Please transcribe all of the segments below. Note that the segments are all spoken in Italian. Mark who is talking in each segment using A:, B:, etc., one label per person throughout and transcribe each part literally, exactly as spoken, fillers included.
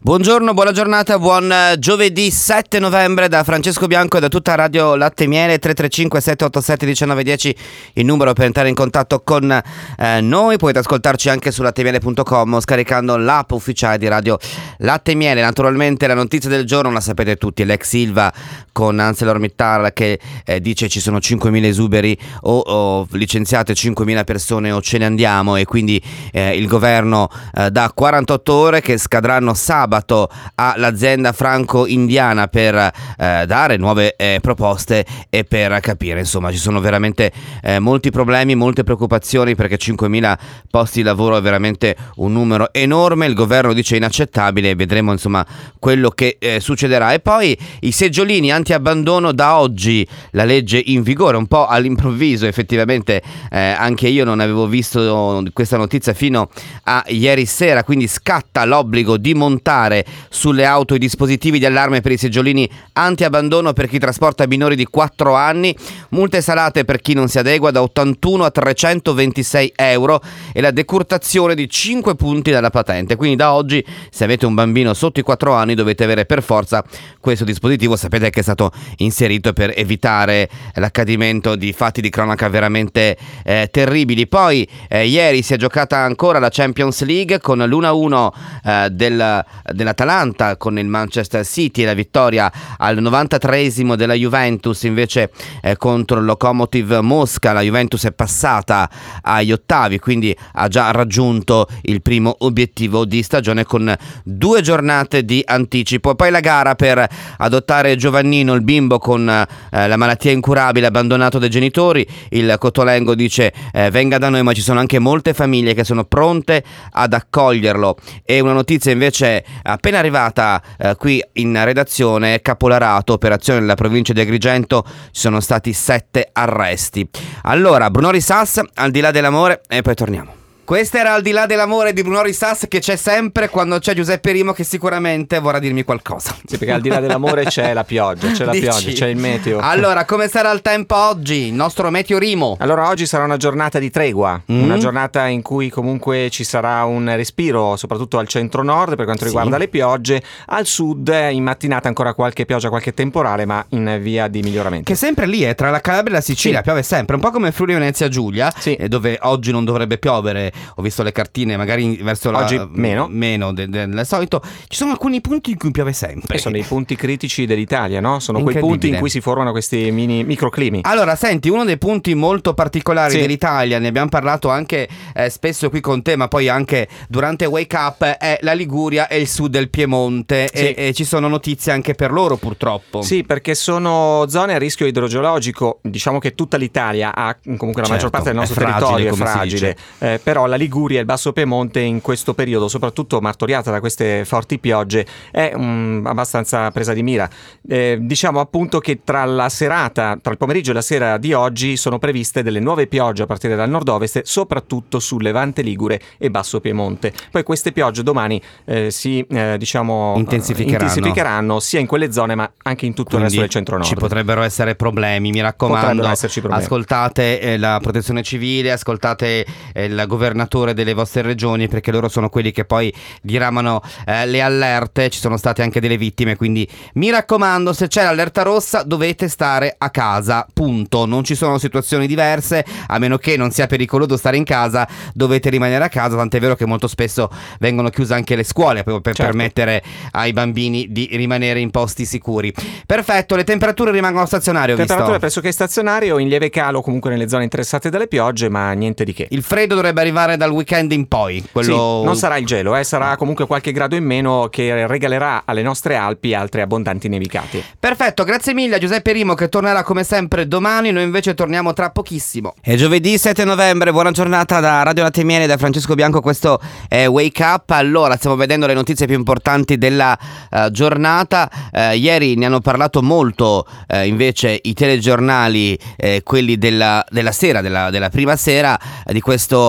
A: Buongiorno, buona giornata, buon giovedì sette novembre da Francesco Bianco e da tutta Radio Latte e Miele. Tre tre cinque sette otto sette uno nove uno zero il numero per entrare in contatto con eh, noi. Potete ascoltarci anche su lattemiele punto com scaricando l'app ufficiale di Radio Latte e Miele. Naturalmente la notizia del giorno la sapete tutti, l'ex Ilva con ArcelorMittal che eh, dice ci sono cinquemila esuberi o, o licenziate cinquemila persone o ce ne andiamo, e quindi eh, il governo eh, dà quarantotto ore che scadranno sabato all'azienda franco-indiana per eh, dare nuove eh, proposte e per capire. Insomma, ci sono veramente eh, molti problemi, molte preoccupazioni, perché cinquemila posti di lavoro è veramente un numero enorme. Il governo dice inaccettabile e vedremo insomma quello che eh, succederà. E poi i seggiolini anti-abbandono, da oggi la legge in vigore, un po' all'improvviso effettivamente. eh, anche io non avevo visto questa notizia fino a ieri sera, quindi scatta l'obbligo di montare sulle auto i dispositivi di allarme per i seggiolini anti-abbandono per chi trasporta minori di quattro anni, multe salate per chi non si adegua da ottantuno a trecentoventisei euro e la decurtazione di cinque punti dalla patente. Quindi da oggi, se avete un bambino sotto i quattro anni, dovete avere per forza questo dispositivo. Sapete che è stato inserito per evitare l'accadimento di fatti di cronaca veramente eh, terribili. Poi eh, ieri si è giocata ancora la Champions League con l'uno a uno eh, del dell'Atalanta con il Manchester City e la vittoria al novantatreesimo della Juventus invece eh, contro il Lokomotiv Mosca. La Juventus è passata agli ottavi, quindi ha già raggiunto il primo obiettivo di stagione con due giornate di anticipo. Poi la gara per adottare Giovannino, il bimbo con eh, la malattia incurabile abbandonato dai genitori. Il Cotolengo dice eh, venga da noi, ma ci sono anche molte famiglie che sono pronte ad accoglierlo. E una notizia invece appena arrivata eh, qui in redazione: Capolarato, operazione nella provincia di Agrigento, ci sono stati sette arresti. Allora, Bruno Risas, Al di là dell'amore, e poi torniamo. Questo era Al di là dell'amore di Bruno Risas, che c'è sempre quando c'è Giuseppe Rimo, che sicuramente vorrà dirmi qualcosa.
B: Sì, perché al di là dell'amore c'è la pioggia, c'è la
A: Dici?
B: pioggia, c'è il meteo.
A: Allora, come sarà il tempo oggi? Il nostro meteo Rimo.
B: Allora, oggi sarà una giornata di tregua,
A: Mm.
B: una giornata in cui comunque ci sarà un respiro, soprattutto al centro-nord per quanto
A: Sì.
B: riguarda le piogge. Al sud in mattinata ancora qualche pioggia, qualche temporale, ma in via di miglioramento.
A: Che sempre lì è tra la Calabria e la Sicilia,
B: Sì.
A: piove sempre, un po' come Friuli Venezia Giulia,
B: Sì.
A: eh, dove oggi non dovrebbe piovere. Ho visto le cartine, magari verso la
B: Oggi meno.
A: meno del, del solito. Ci sono alcuni punti in cui piove sempre.
B: E sono i punti critici dell'Italia, no? Sono quei punti
A: Incredibile.
B: in cui si formano questi mini microclimi.
A: Allora, senti, uno dei punti molto particolari
B: Sì.
A: dell'Italia, ne abbiamo parlato anche eh, spesso qui con te, ma poi anche durante Wake Up, è la Liguria e il sud del Piemonte.
B: Sì.
A: E, e ci sono notizie anche per loro, purtroppo.
B: Sì, perché sono zone a rischio idrogeologico. Diciamo che tutta l'Italia ha, comunque la
A: Certo,
B: maggior parte del nostro
A: è fragile,
B: territorio è
A: come si
B: fragile, eh, però la Liguria e il Basso Piemonte in questo periodo, soprattutto martoriata da queste forti piogge, è um, abbastanza presa di mira. Eh, diciamo appunto che tra la serata, tra il pomeriggio e la sera di oggi sono previste delle nuove piogge a partire dal nord-ovest, soprattutto sul Levante Ligure e Basso Piemonte. Poi queste piogge domani eh, si eh, diciamo
A: Intensificheranno.
B: intensificheranno sia in quelle zone ma anche in tutto il resto
A: Quindi
B: del centro-nord.
A: ci potrebbero essere problemi, mi raccomando.
B: Potrebbero esserci problemi.
A: Ascoltate eh, la protezione civile, ascoltate eh, il governatore delle vostre regioni, perché loro sono quelli che poi diramano eh, le allerte. Ci sono state anche delle vittime, quindi mi raccomando, se c'è l'allerta rossa dovete stare a casa, punto. Non ci sono situazioni diverse, a meno che non sia pericoloso stare in casa, dovete rimanere a casa, tant'è vero che molto spesso vengono chiuse anche le scuole proprio per
B: Certo.
A: permettere ai bambini di rimanere in posti sicuri. Perfetto, le temperature rimangono stazionarie, ho
B: Temperature
A: visto.
B: pressoché stazionarie o in lieve calo comunque nelle zone interessate dalle piogge, ma niente di che.
A: Il freddo dovrebbe arrivare dal weekend in poi, quello...
B: Sì, non sarà il gelo, eh, sarà comunque qualche grado in meno che regalerà alle nostre Alpi altre abbondanti nevicate.
A: Perfetto, grazie mille a Giuseppe Rimo, che tornerà come sempre domani. Noi invece torniamo tra pochissimo. È giovedì sette novembre, buona giornata da Radio Latte e Miele, da Francesco Bianco. Questo è Wake Up. Allora, stiamo vedendo le notizie più importanti della uh, giornata. uh, Ieri ne hanno parlato molto uh, invece i telegiornali, eh, quelli della, della sera, della, della prima sera, uh, di questo uh,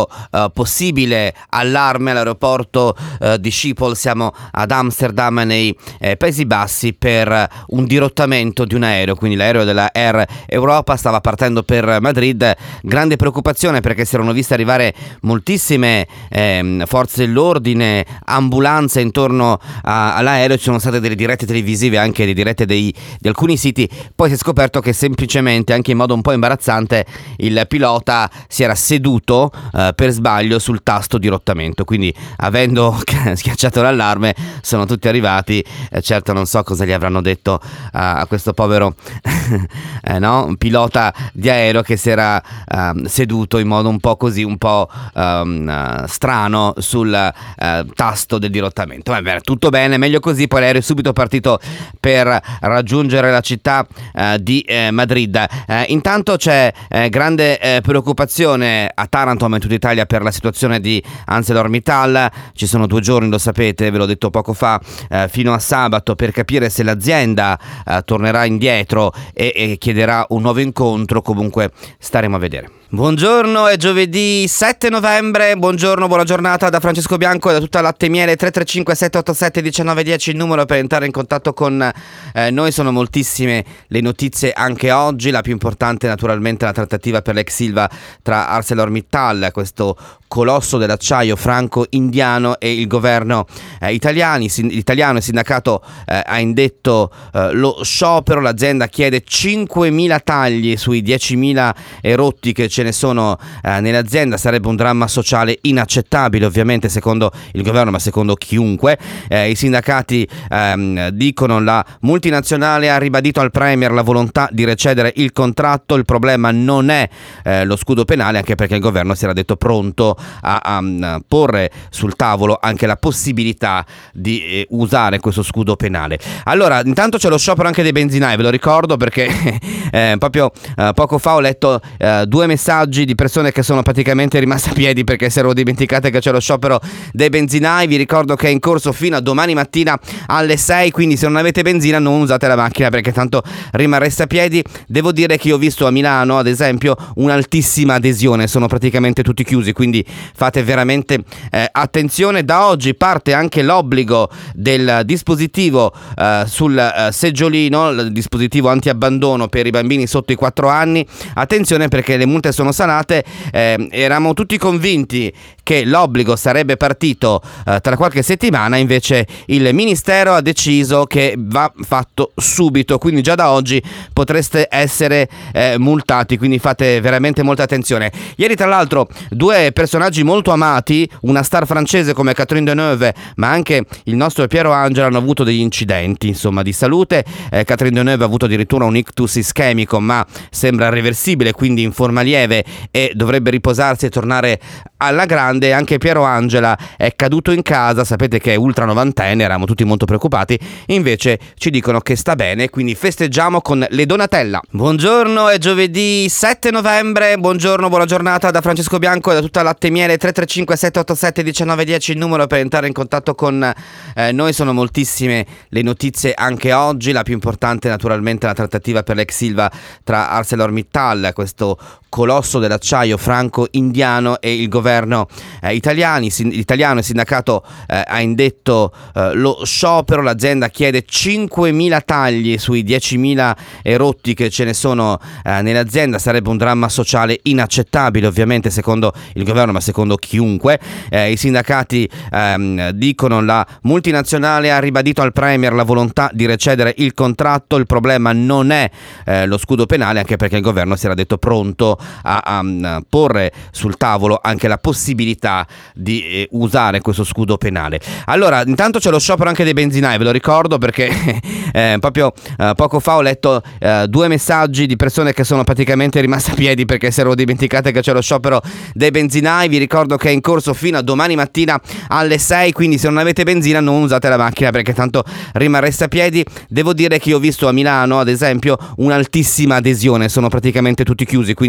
A: uh, possibile allarme all'aeroporto uh, di Schiphol, siamo ad Amsterdam nei eh, Paesi Bassi, per un dirottamento di un aereo, quindi l'aereo della Air Europa stava partendo per Madrid. Grande preoccupazione perché si erano viste arrivare moltissime eh, forze dell'ordine, ambulanze intorno a, all'aereo, ci sono state delle dirette televisive, anche delle dirette dei, di alcuni siti. Poi si è scoperto che semplicemente, anche in modo un po' imbarazzante, il pilota si era seduto eh, per sbaglio sul tasto di rottamento, quindi avendo schiacciato l'allarme sono tutti arrivati. Eh, certo non so cosa gli avranno detto a, a questo povero eh, no? un pilota di aereo che si era uh, seduto in modo un po' così, un po' um, uh, strano sul uh, tasto del dirottamento. Vabbè, tutto bene, meglio così. Poi l'aereo è subito partito per raggiungere la città uh, di eh, Madrid. Uh, intanto c'è eh, grande eh, preoccupazione a Taranto, ma in tutta Italia, per la situazione di ArcelorMittal. Ci sono due giorni, lo sapete, ve l'ho detto poco fa, eh, fino a sabato, per capire se l'azienda eh, tornerà indietro e, e chiederà un nuovo incontro. Comunque staremo a vedere. Buongiorno, è giovedì sette novembre, buongiorno, buona giornata da Francesco Bianco e da tutta Latte Miele. Tre tre cinque sette otto sette uno nove uno zero il numero per entrare in contatto con eh, noi. Sono moltissime le notizie anche oggi, la più importante naturalmente la trattativa per l'ex Ilva tra ArcelorMittal, questo colosso dell'acciaio franco-indiano, e il governo eh, italiani, sin- italiano. Il sindacato eh, ha indetto eh, lo sciopero, l'azienda chiede cinquemila tagli sui diecimila erotti che ce ne sono eh, nell'azienda. Sarebbe un dramma sociale inaccettabile, ovviamente, secondo il governo, ma secondo chiunque. Eh, I sindacati ehm, dicono la multinazionale ha ribadito al Premier la volontà di recedere il contratto. Il problema non è eh, lo scudo penale, anche perché il governo si era detto pronto a, a porre sul tavolo anche la possibilità di eh, usare questo scudo penale. Allora, intanto c'è lo sciopero anche dei benzinai, ve lo ricordo perché eh, proprio eh, poco fa ho letto eh, due messaggi di persone che sono praticamente rimaste a piedi perché si erano dimenticate che c'è lo sciopero dei benzinai. Vi ricordo che è in corso fino a domani mattina alle sei, quindi se non avete benzina non usate la macchina perché tanto rimarreste a piedi. Devo dire che io ho visto a Milano, ad esempio, un'altissima adesione, sono praticamente tutti chiusi, quindi fate veramente eh, attenzione. Da oggi parte anche l'obbligo del dispositivo eh, sul eh, seggiolino, il dispositivo anti-abbandono per i bambini sotto i quattro anni. Attenzione perché le multe sono salate. Eh, eravamo tutti convinti che l'obbligo sarebbe partito eh, tra qualche settimana, invece il Ministero ha deciso che va fatto subito, quindi già da oggi potreste essere eh, multati, quindi fate veramente molta attenzione. Ieri tra l'altro due personaggi molto amati, una star francese come Catherine Deneuve, ma anche il nostro Piero Angela, hanno avuto degli incidenti insomma di salute. eh, Catherine Deneuve ha avuto addirittura un ictus ischemico, ma sembra reversibile, quindi in forma lieve e dovrebbe riposarsi e tornare alla grande. Anche Piero Angela è caduto in casa, sapete che è ultra novantenne, eravamo tutti molto preoccupati, invece ci dicono che sta bene, quindi festeggiamo con le Donatella. Buongiorno, è giovedì sette novembre, buongiorno, buona giornata da Francesco Bianco e da tutta Latte Miele. Tre tre cinque sette otto sette uno nove uno zero il numero per entrare in contatto con eh, noi. Sono moltissime le notizie anche oggi, la più importante naturalmente la trattativa per l'ex Ilva tra ArcelorMittal, questo colosso dell'acciaio franco-indiano, e il governo eh, italiani, sin- italiano. Il sindacato eh, ha indetto eh, lo sciopero, l'azienda chiede cinquemila tagli sui diecimila erotti che ce ne sono eh, nell'azienda. Sarebbe un dramma sociale inaccettabile, ovviamente, secondo il governo, ma secondo chiunque. Eh, I sindacati ehm, dicono la multinazionale ha ribadito al Premier la volontà di recedere il contratto. Il problema non è eh, lo scudo penale, anche perché il governo si era detto pronto a, a porre sul tavolo anche la possibilità di eh, usare questo scudo penale. Allora, intanto c'è lo sciopero anche dei benzinai, ve lo ricordo perché eh, proprio eh, poco fa ho letto eh, due messaggi di persone che sono praticamente rimaste a piedi perché si erano dimenticate che c'è lo sciopero dei benzinai. Vi ricordo che è in corso fino a domani mattina alle sei, quindi se non avete benzina non usate la macchina perché tanto rimarreste a piedi. Devo dire che io ho visto a Milano, ad esempio, un'altissima adesione, sono praticamente tutti chiusi, quindi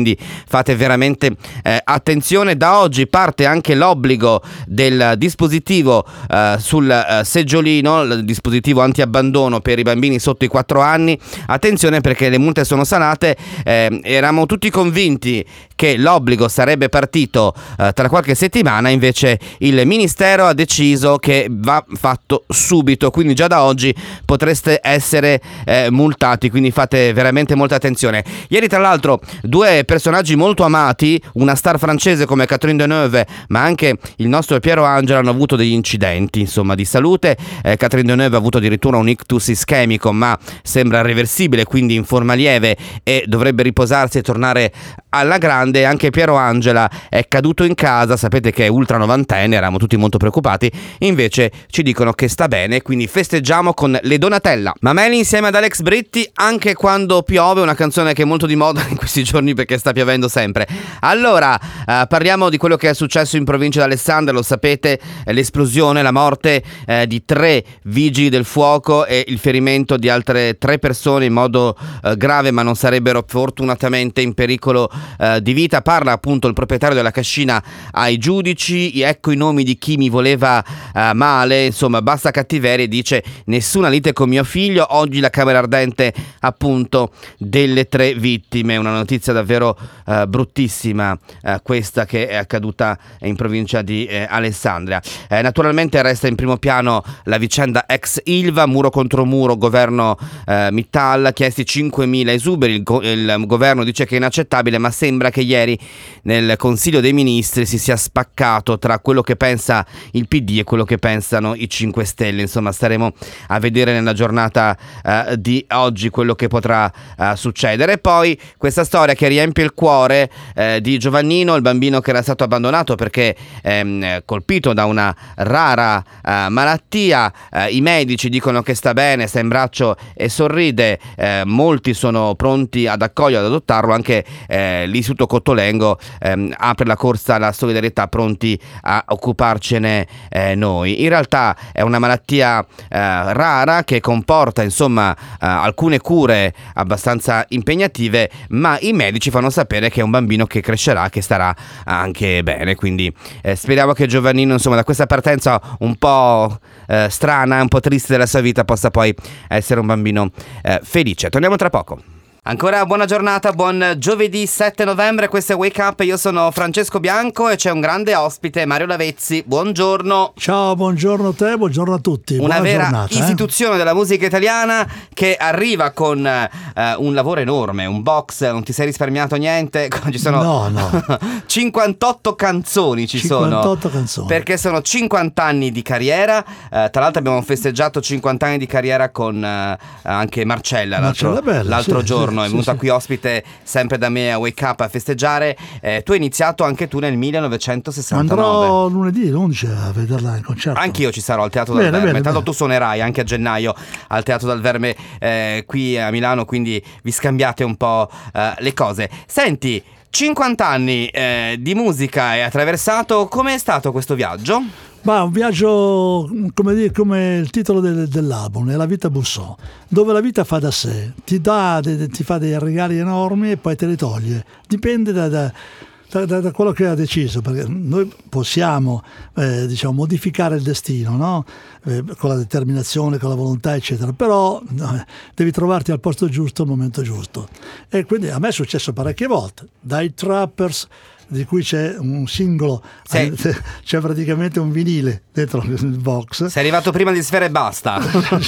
A: fate veramente eh, attenzione. Da oggi parte anche l'obbligo del dispositivo eh, sul eh, seggiolino, il dispositivo anti-abbandono per i bambini sotto i quattro anni. Attenzione, perché le multe sono salate. Eh, eravamo tutti convinti che l'obbligo sarebbe partito eh, tra qualche settimana, invece il Ministero ha deciso che va fatto subito, quindi già da oggi potreste essere eh, multati, quindi fate veramente molta attenzione. Ieri tra l'altro due personaggi molto amati, una star francese come Catherine Deneuve, ma anche il nostro Piero Angela, hanno avuto degli incidenti insomma di salute. eh, Catherine Deneuve ha avuto addirittura un ictus ischemico, ma sembra reversibile, quindi in forma lieve e dovrebbe riposarsi e tornare alla grande. Anche Piero Angela è caduto in casa, sapete che è ultra novantenne, eravamo tutti molto preoccupati, invece ci dicono che sta bene, quindi festeggiamo con le Donatella. Mameli insieme ad Alex Britti, Anche quando piove, una canzone che è molto di moda in questi giorni perché sta piovendo sempre. Allora, eh, parliamo di quello che è successo in provincia di Alessandria, lo sapete, eh, l'esplosione, la morte eh, di tre vigili del fuoco e il ferimento di altre tre persone in modo eh, grave, ma non sarebbero fortunatamente in pericolo eh, di vita. Parla appunto il proprietario della cascina ai giudici: ecco i nomi di chi mi voleva eh, male, insomma basta cattiveria, dice nessuna lite con mio figlio. Oggi la camera ardente appunto delle tre vittime, una notizia davvero eh, bruttissima eh, questa che è accaduta in provincia di eh, Alessandria. Eh, naturalmente resta in primo piano la vicenda ex Ilva, muro contro muro, governo eh, Mittal, chiesti cinquemila esuberi, il, go- il governo dice che è inaccettabile, ma sembra che ieri nel Consiglio dei Ministri si sia spaccato tra quello che pensa il P D e quello che pensano i cinque Stelle. Insomma, staremo a vedere nella giornata eh, di oggi quello che potrà eh, succedere. E poi questa storia che riempie il cuore eh, di Giovannino, il bambino che era stato abbandonato perché ehm, colpito da una rara eh, malattia. Eh, i medici dicono che sta bene, sta in braccio e sorride. Eh, molti sono pronti ad accoglierlo, ad adottarlo. Anche eh, l'Istituto Cottolengo ehm, apre la corsa alla solidarietà, pronti a occuparcene eh, noi. In realtà è una malattia eh, rara che comporta insomma eh, alcune cure abbastanza impegnative, ma i medici fanno sapere che è un bambino che crescerà, che starà anche bene, quindi eh, speriamo che Giovannino insomma da questa partenza un po' eh, strana, un po' triste della sua vita, possa poi essere un bambino eh, felice. Torniamo tra poco. Ancora buona giornata, buon giovedì sette novembre, questo è Wake Up, io sono Francesco Bianco e c'è un grande ospite, Mario Lavezzi, buongiorno.
C: Ciao, buongiorno a te, buongiorno a tutti.
A: Una
C: Buona
A: vera
C: giornata,
A: istituzione
C: eh?
A: della musica italiana che arriva con eh, un lavoro enorme, un box, non ti sei risparmiato niente, ci sono
C: no, no.
A: cinquantotto canzoni ci
C: cinquantotto
A: sono,
C: canzoni.
A: perché sono cinquanta anni di carriera, eh, tra l'altro abbiamo festeggiato cinquanta anni di carriera con eh, anche Marcella,
C: Marcella
A: l'altro,
C: Bella,
A: l'altro
C: sì,
A: giorno.
C: sì,
A: È venuta
C: sì,
A: qui ospite sempre da me a Wake Up a festeggiare. Eh, tu hai iniziato anche tu nel millenovecentosessantanove.
C: Andrò lunedì l'undici a vederla in concerto.
A: Anch'io ci sarò al Teatro dal
C: Bene,
A: Verme.
C: bene,
A: Tanto
C: bene.
A: tu suonerai anche a gennaio al Teatro dal Verme eh, qui a Milano, quindi vi scambiate un po' eh, le cose. Senti, cinquanta anni eh, di musica hai attraversato. Com'è stato questo viaggio?
C: Ma un viaggio, come, dire, come il titolo del, dell'album, è La vita bussò, dove la vita fa da sé, ti dà, de, ti fa dei regali enormi e poi te li toglie. Dipende da, da, da, da quello che ha deciso, perché noi possiamo eh, diciamo, modificare il destino, no? Eh, con la determinazione, con la volontà, eccetera, però no, devi trovarti al posto giusto al momento giusto. E quindi a me è successo parecchie volte, dai Trappers, di cui c'è un singolo,
A: sì.
C: C'è praticamente un vinile dentro il box.
A: Sei arrivato prima di Sfera e Basta.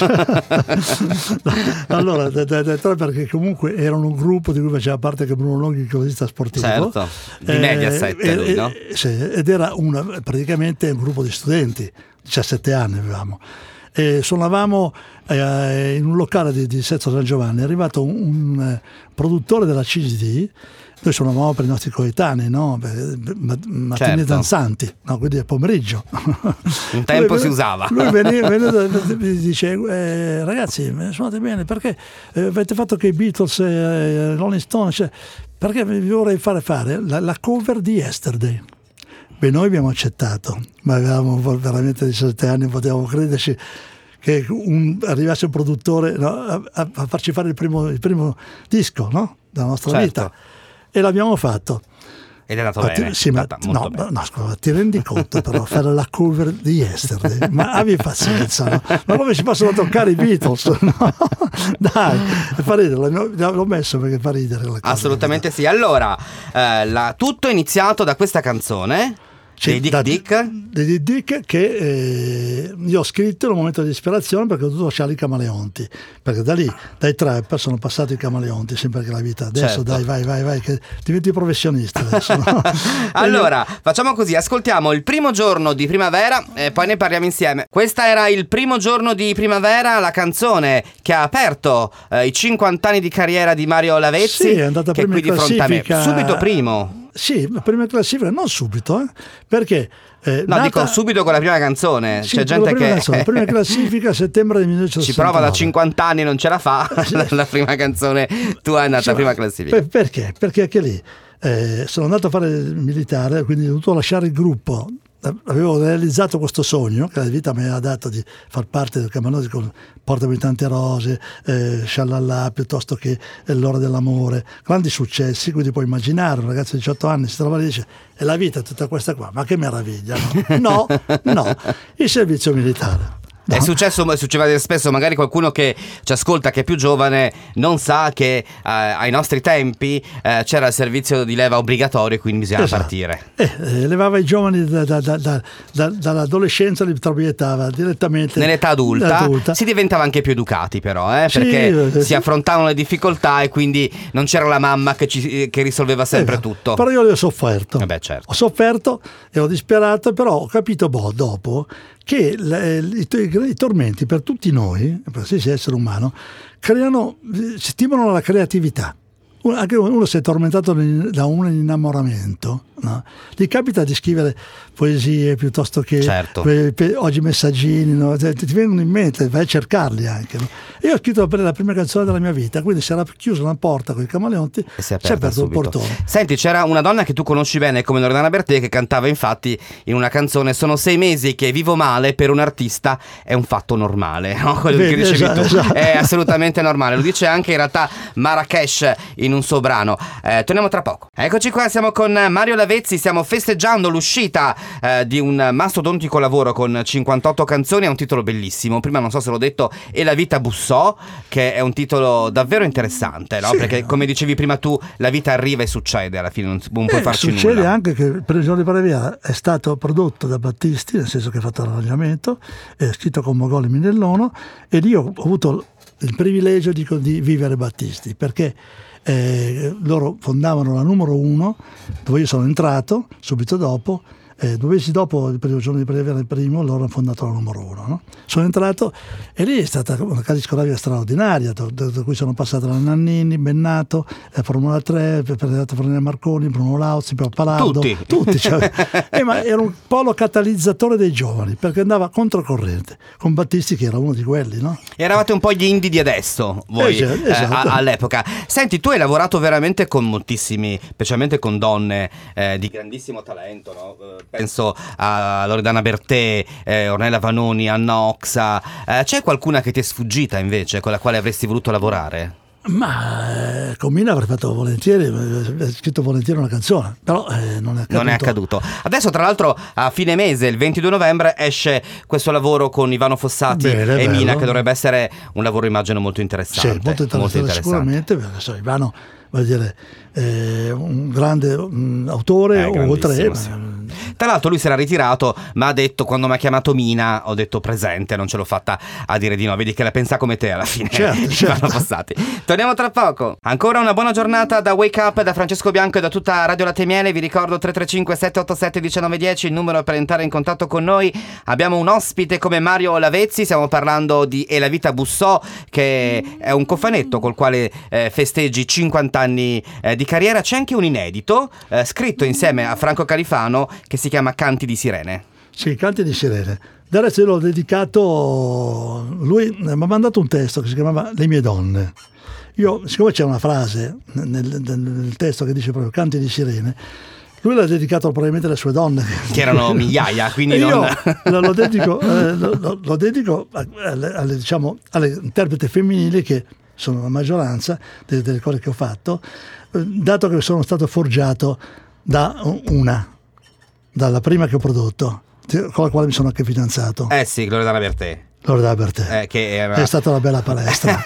C: Allora, perché comunque erano un gruppo di cui faceva parte anche Bruno Longhi, cronista sportivo.
A: Certo, di Mediaset
C: eh,
A: lui,
C: eh,
A: no?
C: Sì, ed era una, praticamente un gruppo di studenti, diciassette anni avevamo. E suonavamo eh, in un locale di, di Sesto San Giovanni. È arrivato un, un eh, produttore della C G D. Noi suonavamo per i nostri coetanei, no? Mattine
A: certo.
C: danzanti, no? Quindi è pomeriggio.
A: Un tempo
C: lui,
A: si usava.
C: Lui veniva e dice eh, ragazzi, suonate bene, perché eh, avete fatto che i Beatles e eh, Rolling Stone, cioè, perché vi vorrei fare fare la, la cover di Yesterday. Beh, noi abbiamo accettato, ma avevamo veramente diciassette anni, potevamo crederci che un, arrivasse un produttore, no, a, a farci fare il primo, il primo disco, no? Della nostra
A: certo.
C: vita. e l'abbiamo fatto.
A: Ed è andato
C: Ma
A: bene.
C: ti, sì, ma, no, bene. no, scusa, ti rendi conto però fare la cover di Yesterday? Ma abbi pazienza, no? Ma come si possono toccare i Beatles? No? Dai, fa ridere, l'ho messo perché fa ridere la cosa.
A: Assolutamente sì. Allora, eh, la, tutto è iniziato da questa canzone. Dei Dick Dick?
C: Dei Dick Dick che eh, io ho scritto in un momento di disperazione perché ho dovuto lasciare i Camaleonti, perché da lì, dai trap sono passati i Camaleonti, sempre che la vita adesso
A: certo.
C: dai vai vai vai che diventi professionista adesso, no?
A: Allora facciamo così, ascoltiamo Il primo giorno di primavera e poi ne parliamo insieme. Questa era Il primo giorno di primavera, la canzone che ha aperto eh, i cinquanta anni di carriera di Mario Lavezzi,
C: sì, è andata
A: che è qui di fronte a me, subito primo.
C: Sì, la prima classifica, non subito, eh? Perché... Eh,
A: no,
C: nata...
A: dico subito con la prima canzone.
C: Sì,
A: c'è gente
C: la prima
A: che...
C: canzone, la prima classifica a settembre del millenovecentosessantanove.
A: Ci prova da cinquanta anni, non ce la fa, la, la prima canzone tua è andata sì, prima classifica.
C: Per, perché? Perché anche lì eh, sono andato a fare il militare, quindi ho dovuto lasciare il gruppo. Avevo realizzato questo sogno che la vita mi aveva dato di far parte del Camaleonti con Portami tante rose, eh, Sciallallà, piuttosto che L'ora dell'amore, grandi successi. Quindi puoi immaginare un ragazzo di diciotto anni si trova lì e dice e la vita è tutta questa qua, ma che meraviglia, no? No, no, il servizio militare. No.
A: È successo, succede spesso, magari qualcuno che ci ascolta che è più giovane non sa che eh, ai nostri tempi eh, c'era il servizio di leva obbligatorio e quindi bisogna
C: esatto.
A: partire.
C: Eh, eh, levava i giovani da, da, da, da, da, dall'adolescenza, li proiettava direttamente
A: nell'età adulta, adulta. Si diventava anche più educati però, eh, perché sì, si sì. affrontavano le difficoltà e quindi non c'era la mamma che, ci, che risolveva sempre eh, tutto.
C: Però io le ho sofferto.
A: Eh beh, certo.
C: Ho sofferto e ho disperato, però ho capito boh, dopo che le, i, i tormenti per tutti noi, per qualsiasi essere umano, creano, stimolano la creatività. Anche uno si è tormentato da un innamoramento, no? Gli capita di scrivere poesie piuttosto che
A: certo.
C: pe, pe, oggi messaggini, no? ti, ti vengono in mente, vai a cercarli anche, no? Io ho scritto la prima canzone della mia vita, quindi si era chiusa una porta con i Camaleonti e si è aperto il portone.
A: Senti, c'era una donna che tu conosci bene come Loredana Bertè che cantava infatti in una canzone: sono sei mesi che vivo male, per un artista è un fatto normale, no? Quello Bene, che dicevi esatto, tu esatto. È assolutamente normale, lo dice anche in realtà Marrakesh in un suo brano. Eh, torniamo tra poco. Eccoci qua, siamo con Mario Lavezzi, stiamo festeggiando l'uscita eh, di un mastodontico lavoro con cinquantotto canzoni, è un titolo bellissimo. Prima non so se l'ho detto, E la vita bussò, che è un titolo davvero interessante, no? Sì, perché come dicevi prima tu, la vita arriva e succede alla fine, non, non puoi
C: eh,
A: farci
C: succede
A: nulla.
C: Succede anche che Per il giorno di primavera è stato prodotto da Battisti, nel senso che ha fatto l'arrangiamento, è scritto con Mogoli Minellono, ed io ho avuto il privilegio di, di vivere Battisti, perché eh, loro fondavano la numero uno, dove io sono entrato subito dopo. Eh, due mesi dopo il primo giorno di primavera, il primo, loro hanno fondato la numero uno, no? Sono entrato e lì è stata una casa discografica straordinaria, da, da, da cui sono passate la Nannini, Bennato, eh, Formula tre, Fernando Marconi, Bruno Lauzi, Palardo,
A: tutti,
C: tutti cioè, eh, ma era un polo catalizzatore dei giovani, perché andava controcorrente, con Battisti che era uno di quelli, no?
A: Eravate un po' gli indie di adesso voi, esatto, eh, esatto. all'epoca. Senti, tu hai lavorato veramente con moltissimi, specialmente con donne eh, di grandissimo talento, no? Penso a Loredana Bertè, eh, Ornella Vanoni, Anna Oxa. Eh, c'è qualcuna che ti è sfuggita invece, con la quale avresti voluto lavorare?
C: Ma eh, con Mina avrei fatto volentieri, avrei scritto volentieri una canzone, però eh, non è accaduto.
A: Non è accaduto. Adesso tra l'altro a fine mese, il ventidue novembre, esce questo lavoro con Ivano Fossati Bene, e bello. Mina, che dovrebbe essere un lavoro immagino molto interessante.
C: Sì, molto interessante, molto interessante. Sicuramente, perché so, Ivano vuol dire eh, un grande um, autore, eh, oltre
A: sì. Tra l'altro lui si era ritirato, ma ha detto, quando mi ha chiamato Mina ho detto presente, non ce l'ho fatta a dire di no. Vedi che la pensa come te alla fine.
C: Certo, certo.
A: Passati. Torniamo tra poco. Ancora una buona giornata da Wake Up, da Francesco Bianco e da tutta Radio Latte Miele. Vi ricordo tre tre cinque sette otto sette uno nove uno zero, il numero per entrare in contatto con noi. Abbiamo un ospite come Mario Lavezzi, stiamo parlando di E la vita bussò, che è un cofanetto col quale eh, festeggi cinquanta anni eh, di carriera. C'è anche un inedito eh, scritto insieme a Franco Califano che si chiama Canti di Sirene.
C: Sì, Canti di Sirene. Del resto io l'ho dedicato, lui mi ha mandato un testo che si chiamava Le mie donne. Io, siccome c'è una frase nel, nel, nel testo che dice proprio Canti di Sirene, lui l'ha dedicato probabilmente alle sue donne,
A: che erano migliaia, quindi
C: io
A: non...
C: lo, lo dedico, eh, lo, lo dedico alle, alle, diciamo, alle interpreti femminili che sono la maggioranza delle, delle cose che ho fatto, eh, dato che sono stato forgiato da una, dalla prima che ho prodotto, con la quale mi sono anche fidanzato.
A: Eh sì, Loredana Bertè.
C: Loredana Bertè.
A: Eh, che era...
C: È stata una bella palestra.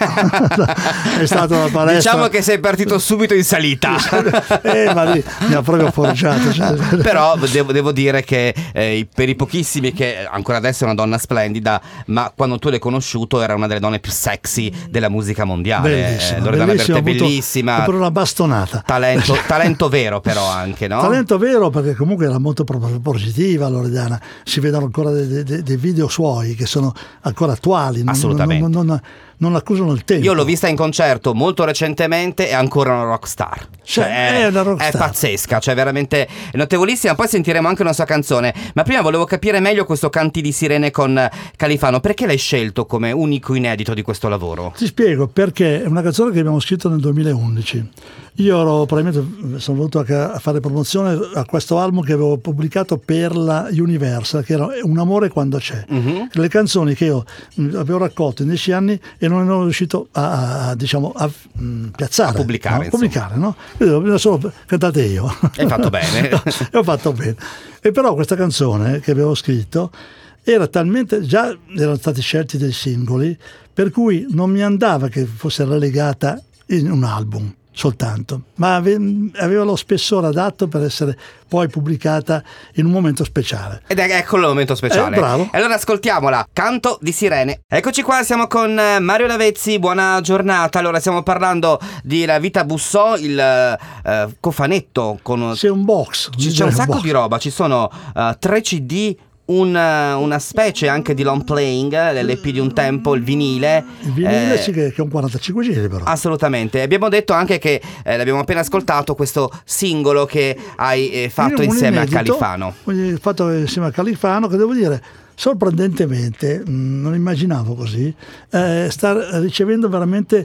C: È stata una palestra.
A: Diciamo che sei partito subito in salita.
C: eh, ma lì mi ha proprio forgiato. Cioè.
A: Però devo, devo dire che eh, per i pochissimi, che ancora adesso è una donna splendida, ma quando tu l'hai conosciuto era una delle donne più sexy della musica mondiale.
C: Bellissima,
A: eh, Loredana
C: bellissima,
A: Bertè, bellissima.
C: Per una bastonata.
A: Talento, talento vero però anche, no?
C: Talento vero, perché comunque era molto positiva Loredana. Si vedono ancora dei, dei, dei video suoi che sono ancora attuali.
A: Assolutamente.
C: Non, non, non, non accusano il tempo.
A: Io l'ho vista in concerto molto recentemente, è ancora una rockstar.
C: Cioè,
A: Cioè,
C: è, una rockstar.
A: È pazzesca, cioè veramente notevolissima. Poi sentiremo anche una sua canzone. Ma prima volevo capire meglio questo Canti di sirene con Califano. Perché l'hai scelto come unico inedito di questo lavoro?
C: Ti spiego, perché è una canzone che abbiamo scritto nel duemilaundici. Io ero probabilmente sono venuto a fare promozione a questo album che avevo pubblicato per la Universal, che era Un amore quando c'è. Uh-huh. Le canzoni che io avevo raccolto in dieci anni e non ero riuscito a, a diciamo a mh, piazzare,
A: a pubblicare,
C: no? pubblicare, no? Quindi le solo cantate io.
A: Hai fatto bene.
C: E ho fatto bene. E però questa canzone che avevo scritto era talmente, già erano stati scelti dei singoli, per cui non mi andava che fosse relegata in un album soltanto, ma aveva lo spessore adatto per essere poi pubblicata in un momento speciale.
A: Ed è ecco il momento speciale.
C: Eh, bravo.
A: E allora ascoltiamola, Canto di sirene. Eccoci qua, siamo con Mario Lavezzi, buona giornata. Allora stiamo parlando di La vita bussò, il uh, cofanetto con...
C: C'è un box.
A: Ci, c'è un sacco box. di roba, ci sono uh, tre C D, Una, una specie anche di long playing, l'L P di un tempo, il vinile.
C: Il vinile
A: eh,
C: sì, che, che è un quarantacinque giri però.
A: Assolutamente. Abbiamo detto anche che eh, l'abbiamo appena ascoltato, questo singolo che hai eh, fatto un insieme inedito, a Califano.
C: Fatto insieme a Califano, che devo dire, sorprendentemente, mh, non immaginavo così, eh, sta ricevendo veramente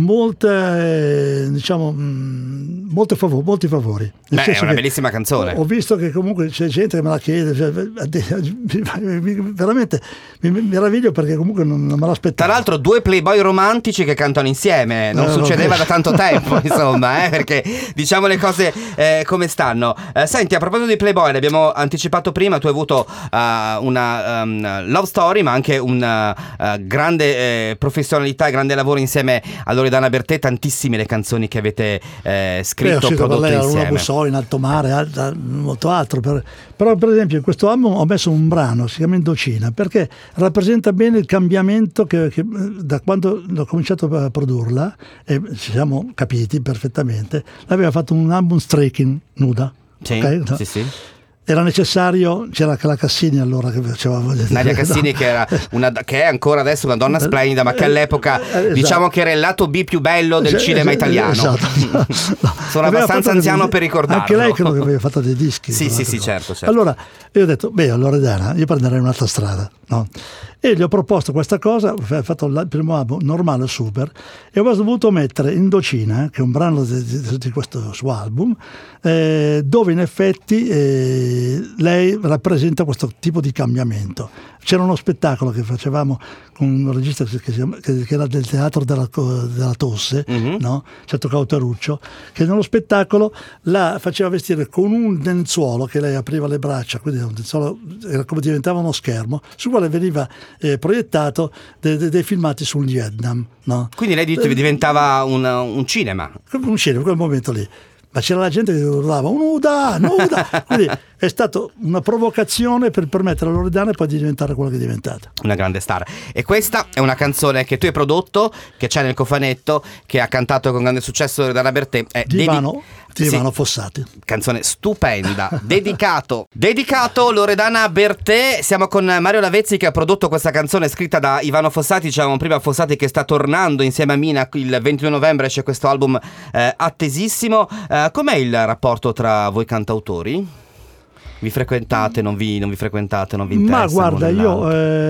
C: molte, eh, diciamo, mh, molte favori, molti favori.
A: Beh, è una bellissima canzone.
C: Ho visto che comunque c'è gente che me la chiede, cioè, veramente mi meraviglio perché comunque non, non me l'aspettavo.
A: Tra l'altro due playboy romantici che cantano insieme, non eh, succedeva da tanto tempo, insomma, eh, perché diciamo le cose eh, come stanno. Eh, senti, a proposito di playboy, l'abbiamo anticipato prima, tu hai avuto uh, una um, love story, ma anche una uh, grande eh, professionalità e grande lavoro insieme a Loredana Bertè, tantissime le canzoni che avete eh, scritto,
C: Beh,
A: prodotto
C: lei,
A: insieme.
C: Bussò, in alto mare, alta, molto altro. Per, però per esempio in questo album ho messo un brano, si chiama Indocina, perché rappresenta bene il cambiamento che, che da quando ho cominciato a produrla, e ci siamo capiti perfettamente, l'aveva fatto un album streaking, nuda.
A: Sì,
C: okay? No.
A: sì, sì.
C: Era necessario, c'era la Cassini allora che faceva
A: Nadia Cassini, no. che, era una, che è ancora adesso una donna splendida, ma che all'epoca esatto. diciamo che era il lato B più bello del cinema italiano.
C: Esatto. No.
A: Sono aveva abbastanza anziano per ricordarlo.
C: Anche lei credo che aveva fatto dei dischi.
A: Sì, sì, sì, certo, certo.
C: Allora io ho detto, beh, allora Loredana, io prenderei un'altra strada, no? E gli ho proposto questa cosa, ho fatto il primo album normale super, e ho dovuto mettere Indocina, che è un brano di, di, di questo suo album, eh, dove in effetti eh, lei rappresenta questo tipo di cambiamento. C'era uno spettacolo che facevamo con un regista che, che, che era del teatro della, della tosse, mm-hmm. no? Certo Cauteruccio, che nello spettacolo la faceva vestire con un lenzuolo che lei apriva le braccia, quindi un lenzuolo era come diventava uno schermo, sul quale veniva eh, proiettato dei, dei, dei filmati sul Vietnam. No?
A: Quindi lei dice, diventava un, un cinema.
C: Un cinema, in quel momento lì. Ma c'era la gente che urlava nuda, nuda. Quindi è stata una provocazione per permettere a Loredana poi di diventare quello che è diventata.
A: Una grande star. E questa è una canzone che tu hai prodotto, che c'è nel cofanetto, che ha cantato con grande successo Loredana Bertè. È
C: di Ivano, di Ivano
A: sì.
C: Fossati.
A: Canzone stupenda. Dedicato. Dedicato Loredana Bertè. Siamo con Mario Lavezzi che ha prodotto questa canzone scritta da Ivano Fossati. Dicevamo prima Fossati che sta tornando insieme a Mina il ventidue novembre, c'è questo album eh, attesissimo. Eh, com'è il rapporto tra voi cantautori? Vi frequentate, non vi, non vi frequentate, non vi interessa?
C: Ma guarda, io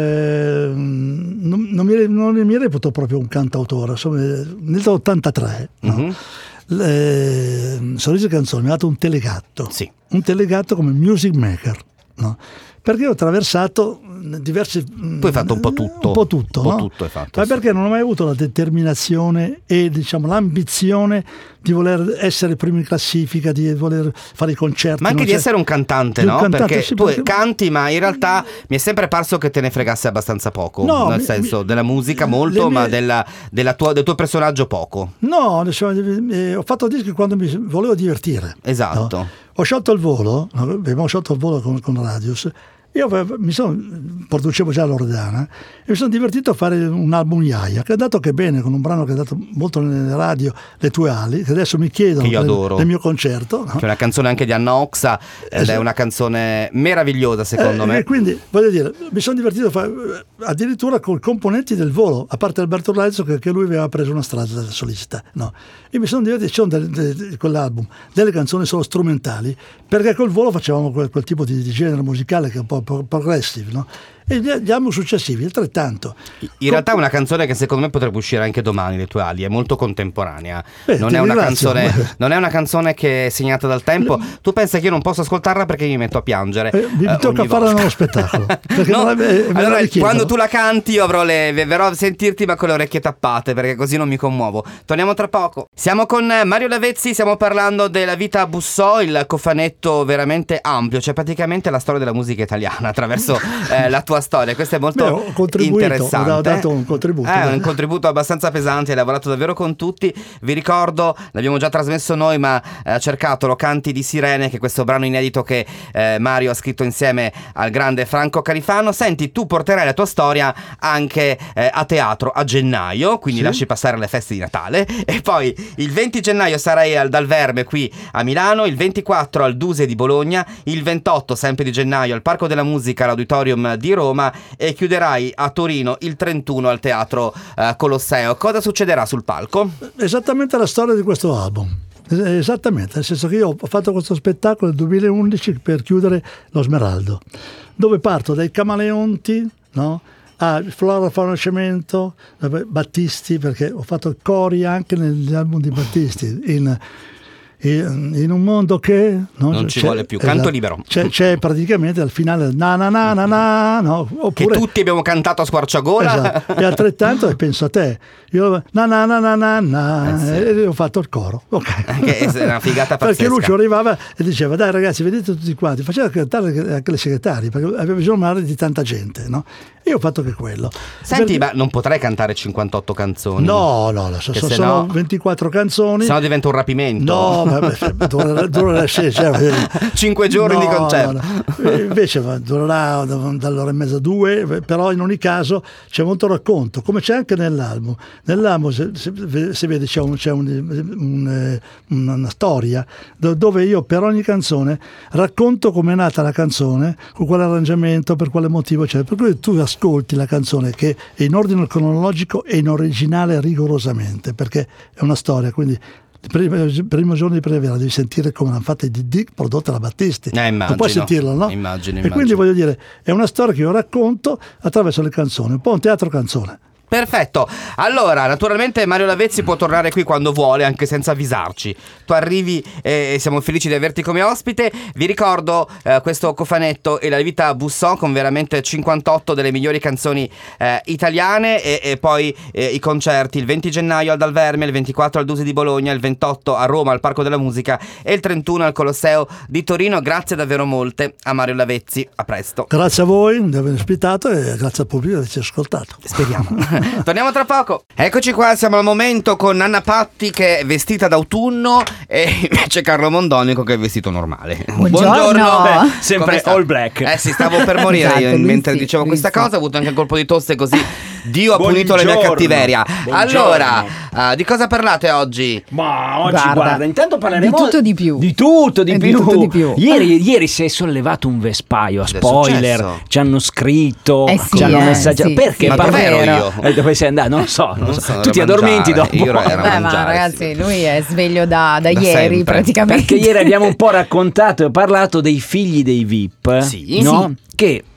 C: eh, non, non, mi, non mi reputo proprio un cantautore. Insomma, nel ottantatré, no? Mm-hmm. Le, Sorrisi e Canzoni mi ha dato un telegatto,
A: sì.
C: un telegatto come music maker, no? perché io ho attraversato diversi...
A: Tu hai fatto un po' tutto.
C: Un po' tutto,
A: un po'
C: no?
A: tutto hai fatto,
C: Ma
A: sì.
C: perché non ho mai avuto la determinazione e diciamo l'ambizione di voler essere primo in classifica, di voler fare i concerti.
A: Ma anche
C: non
A: di
C: c'è-
A: essere un cantante,
C: di un
A: no?
C: cantante,
A: perché
C: sì,
A: tu
C: perché-
A: canti, ma in realtà mi è sempre parso che te ne fregasse abbastanza poco.
C: No,
A: nel
C: mi-
A: senso,
C: mi-
A: della musica
C: le
A: molto,
C: mie-
A: ma della, della tua, del tuo personaggio poco.
C: No, insomma, eh, ho fatto dischi quando mi volevo divertire.
A: Esatto.
C: no? Ho sciolto il volo, no? abbiamo sciolto il volo con, con Radius. Io avevo- mi sono, producevo già Loredana e mi sono divertito a fare un album Iaia, che è andato che bene, con un brano che è andato molto nelle radio, Le tue ali, che adesso mi chiedono
A: Che io
C: nel,
A: adoro.
C: nel mio concerto. no?
A: Che è una canzone anche di Anna Oxa ed è
C: Esatto.
A: una canzone meravigliosa secondo
C: Eh,
A: me.
C: E quindi, voglio dire, mi sono divertito a fare, addirittura con i componenti del volo, a parte Alberto Lazzo che, che lui aveva preso una strada da solista. No. Io mi sono divertito, c'è un del- de- de- quell'album, delle canzoni solo strumentali, perché col volo facevamo quel, quel tipo di, di genere musicale che è un po' pro- progressive, no? E gli, gli album successivi, altrettanto.
A: In realtà è una canzone che secondo me potrebbe uscire anche domani, Le tue ali, è molto contemporanea.
C: Beh,
A: non,
C: ti
A: è una
C: ringrazio.
A: canzone, non è una canzone che è segnata dal tempo. Tu pensa che io non posso ascoltarla perché mi metto a piangere.
C: Eh, mi
A: eh,
C: tocca
A: ogni
C: farla
A: volta.
C: nello spettacolo, perché
A: No,
C: me la- eh, me la
A: allora,
C: richiedono.
A: quando tu la canti io avrò le, verrò a sentirti ma con le orecchie tappate perché così non mi commuovo. Torniamo tra poco. Siamo con Mario Lavezzi, stiamo parlando della vita a Bussò, il cofanetto veramente ampio, cioè praticamente la storia della musica italiana attraverso eh, la tua storia. Questo è molto
C: Beh, ho contribuito,
A: interessante.
C: ho dato un contributo.
A: È un contributo abbastanza pesante, hai lavorato davvero con tutti. Vi ricordo, l'abbiamo già trasmesso noi, ma eh, cercatelo, Canti di Sirene, che è questo brano inedito che eh, Mario ha scritto insieme al grande Franco Califano. Senti, tu porterai la tua storia anche eh, a teatro a gennaio, quindi
C: Sì.
A: lasci passare le feste di Natale, e poi il venti gennaio sarai al Dal Verme qui a Milano, il ventiquattro al Duse di Bologna, il ventotto sempre di gennaio al Parco della Musica all'Auditorium di Roma e chiuderai a Torino il trentuno al Teatro eh, Colosseo. Cosa succederà sul palco?
C: Esattamente la storia di questo album. Es- Esattamente, nel senso che io ho fatto questo spettacolo nel duemilaundici per chiudere Lo Smeraldo, dove parto dai Camaleonti, no? A Flora Fauna Cemento, vabbè, Battisti, perché ho fatto cori anche negli album di Battisti, in, in, in un mondo che no?
A: Non ci
C: C'è-
A: vuole più, canto
C: esatto,
A: libero.
C: C'è, c'è praticamente al finale na na na na na, no?
A: Che
C: Oppure,
A: tutti abbiamo cantato a squarciagola.
C: esatto. E altrettanto e penso a te, io na na na na na na,
A: Eh sì.
C: e ho fatto il coro, ok.
A: Che è una figata pazzesca.
C: Perché Lucio arrivava e diceva dai ragazzi vedete tutti quanti, faceva cantare anche le segretarie perché aveva bisogno magari di tanta gente, no? E io ho fatto che quello.
A: Senti,
C: Perché-
A: ma non potrai cantare cinquantotto canzoni?
C: no no, no so-
A: Che
C: so-
A: se
C: sono
A: no-
C: ventiquattro canzoni.
A: Se no diventa un rapimento.
C: No, vabbè, durerà, durerà sì, cioè,
A: Cinque giorni di
C: no,
A: concerto.
C: no, no. E invece va, durerà da- dall'ora e mezza a due, però in ogni caso c'è molto racconto, come c'è anche nell'album. Nell'album se, se, se vedi c'è, un, c'è un, un, eh, una storia do- dove io per ogni canzone racconto come è nata la canzone, con quale arrangiamento, per quale motivo c'è. Per cui tu ascolti la canzone che è in ordine cronologico e in originale rigorosamente, perché è una storia, quindi il primo, il primo giorno di primavera devi sentire come l'hanno fatta i D D prodotta da Battisti.
A: Eh, immagino,
C: non puoi sentirlo, no?
A: immagino,
C: E
A: immagino.
C: quindi voglio dire, è una storia che io racconto attraverso le canzoni, un po' un teatro canzone.
A: Perfetto, allora naturalmente Mario Lavezzi può tornare qui quando vuole anche senza avvisarci. Tu arrivi e siamo felici di averti come ospite. Vi ricordo eh, questo cofanetto e la vita a Bussò con veramente cinquantotto delle migliori canzoni eh, italiane e, e poi eh, i concerti il venti gennaio al Dal Verme, il ventiquattro al Duse di Bologna, il ventotto a Roma al Parco della Musica e il trentuno al Colosseo di Torino. Grazie davvero molte a Mario Lavezzi, a presto.
C: Grazie a voi di aver ospitato e grazie al pubblico di averci ascoltato.
A: Speriamo. Torniamo tra poco. Eccoci qua, siamo al momento con Anna Patti che è vestita d'autunno e invece Carlo Mondonico che è vestito normale.
D: Buongiorno.
B: Beh, sempre
A: Come sta?
B: all black.
A: Eh sì, stavo per morire
D: Esatto,
A: io
D: lui
A: mentre
D: sì,
A: dicevo
D: lui
A: questa
D: sì.
A: cosa, ho avuto anche un colpo di tosse così Dio ha punito la mia
B: Buongiorno.
A: cattiveria.
B: Buongiorno.
A: Allora, eh, di cosa parlate oggi?
B: Ma oggi
D: Guarda,
B: guarda, intanto parleremo
D: di tutto di più.
B: Di tutto di
D: E di
B: più.
D: tutto di più.
B: Ieri, ieri si è sollevato un vespaio a
A: Cos'è
B: spoiler.
A: successo?
B: Ci hanno scritto,
D: Eh sì,
B: ci hanno
D: eh,
B: messaggiato.
D: sì,
B: Perché?
D: sì.
A: Ma
B: Parla-
A: dove ero
D: vero.
A: io?
B: Eh, dove sei andato? Non lo so. Non
A: Non
B: so.
A: so,
B: Tu ti
A: ero a
B: addormenti
A: mangiare.
B: dopo.
A: Io ero a
D: Beh, ma
A: mangiare,
D: ragazzi,
A: sì.
D: lui è sveglio da, da
A: Da
D: ieri
A: sempre.
D: praticamente.
B: Perché ieri abbiamo un po' raccontato e parlato dei figli dei V I P,
A: Sì.
B: no? Che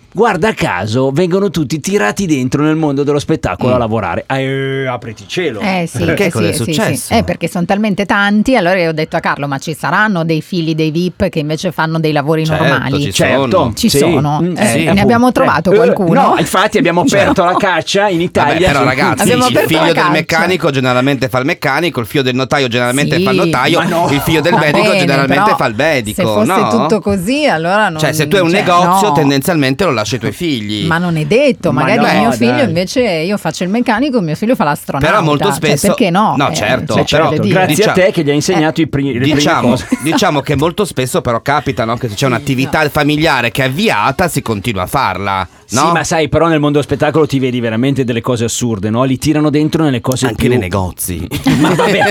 E: guarda caso vengono tutti tirati dentro nel mondo dello spettacolo
A: Mm.
E: a lavorare. Eh, apriti cielo.
D: Eh sì,
A: Perché
D: eh
A: cosa
D: sì,
A: è
D: sì,
A: successo?
D: sì. Eh, perché sono talmente tanti, allora io ho detto a Carlo, ma ci saranno dei figli dei V I P che invece fanno dei lavori
A: Certo,
D: normali?
A: ci
E: Certo,
A: sono.
D: Ci
E: sì.
D: sono.
E: Mm,
D: Eh,
A: sì.
D: ne
E: appunto.
D: abbiamo trovato
E: Eh,
D: qualcuno?
E: No, infatti abbiamo aperto la caccia in Italia.
A: Vabbè, però ragazzi,
D: Abbiamo
A: il
D: aperto
A: figlio
D: la
A: del
D: caccia.
A: meccanico generalmente fa il meccanico, il figlio del notaio generalmente
D: Sì,
A: fa il notaio,
E: ma no.
A: il figlio del
D: Va
A: medico
D: bene,
A: generalmente
D: però
A: fa il medico.
D: Se fosse
A: no?
D: tutto così, allora non.
A: Cioè, se tu hai un
D: cioè,
A: negozio,
D: no.
A: tendenzialmente lo lasci ai tuoi figli.
D: Ma non è detto,
E: Ma
D: magari
E: no,
D: il mio figlio
E: dai.
D: invece io faccio il meccanico, mio figlio fa l'astronauta.
A: Però molto spesso-
D: Cioè, perché no?
A: No,
D: Eh,
A: certo,
D: cioè,
A: però
D: voglio dire.
E: grazie
A: Diciamo-
E: a te che gli hai insegnato i primi, le prime
A: Diciamo,
E: cose.
A: diciamo che molto spesso però capita, no, che se c'è un'attività familiare che è avviata si continua a farla, no?
E: Sì, ma sai, però nel mondo dello spettacolo ti vedi veramente delle cose assurde, no? Li tirano dentro nelle cose
A: Anche
E: più...
A: nei negozi.
E: Ma vabbè.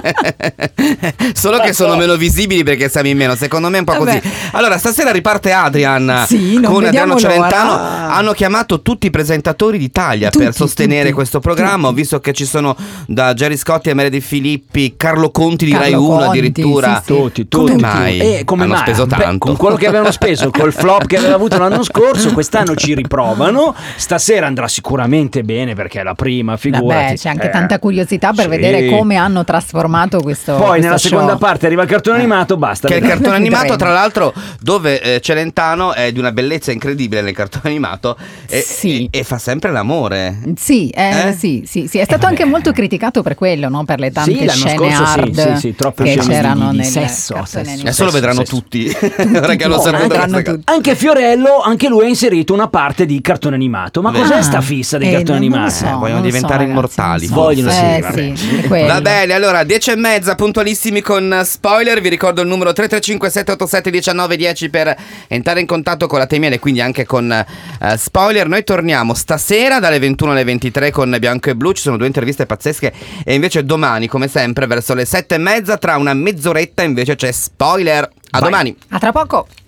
A: Solo che sono meno visibili perché siamo in meno. Secondo me è un po'
D: Vabbè.
A: così. Allora, stasera riparte Adrian
D: Sì, non
A: con
D: vediamo
A: Adriano Celentano.
D: l'ora.
A: Hanno chiamato tutti i presentatori d'Italia
D: Tutti,
A: per sostenere
D: tutti,
A: questo programma. Ho visto che ci sono da Gerry Scotti a Meredith Filippi, Carlo Conti di
D: Carlo
A: Rai uno
D: Conti,
A: addirittura.
D: sì, sì.
E: Tutti,
A: Come
E: tutti.
A: mai?
E: Eh, come
A: Hanno
E: mai?
A: speso
E: Beh,
A: tanto.
E: con quello che avevano speso, col flop che aveva avuto l'anno scorso, quest'anno ci riprovano. Stasera andrà sicuramente bene perché è la prima, figurati.
D: Vabbè, c'è anche
E: Eh,
D: tanta curiosità per
E: sì.
D: vedere come hanno trasformato questo.
E: Poi
D: questo
E: nella
D: show.
E: seconda parte arriva il cartone animato, basta.
A: Che è il
E: vedremo.
A: cartone animato,
D: Vedremo.
A: tra l'altro, dove eh, Celentano è di una bellezza incredibile nel cartone animato e,
D: Sì.
A: e- e fa sempre l'amore.
D: Sì, eh,
A: Eh?
D: sì, sì, sì, è stato anche molto criticato per quello, no? Per le tante
E: Sì, l'anno
D: scene
E: scorso sì,
D: hard
E: sì, sì, troppe
D: che
E: scene di-
D: c'erano
E: di
D: nel
E: sesso,
D: cartone
E: sesso.
D: animato.
A: Adesso lo vedranno
E: Sesso.
A: tutti. Ora che lo
D: tutti,
A: saputo
D: vedranno
A: questa cosa.
D: tutti.
E: Anche Fiorello, anche lui ha inserito una parte di cartone animato. Ma
A: Beh.
E: cos'è
D: Ah,
E: sta fissa dei
D: eh,
E: cartoni
D: non lo
E: animati?
D: so,
A: Eh, vogliono
D: non lo so,
A: diventare
D: ragazzi,
A: immortali,
D: non so.
E: Vogliono, sì,
D: Eh,
E: vabbè.
D: sì, è quello.
A: Va bene, allora dieci e mezza, puntualissimi con Spoiler. Vi ricordo il numero tre tre cinque sette otto sette uno nove uno zero per entrare in contatto con la Temiele, quindi anche con eh, Spoiler. Noi torniamo stasera dalle ventuno alle ventitré con Bianco e Blu. Ci sono due interviste pazzesche. E invece domani, come sempre, verso le sette e mezza, tra una mezz'oretta, invece c'è Spoiler. A
E: Vai.
A: domani.
D: A tra poco.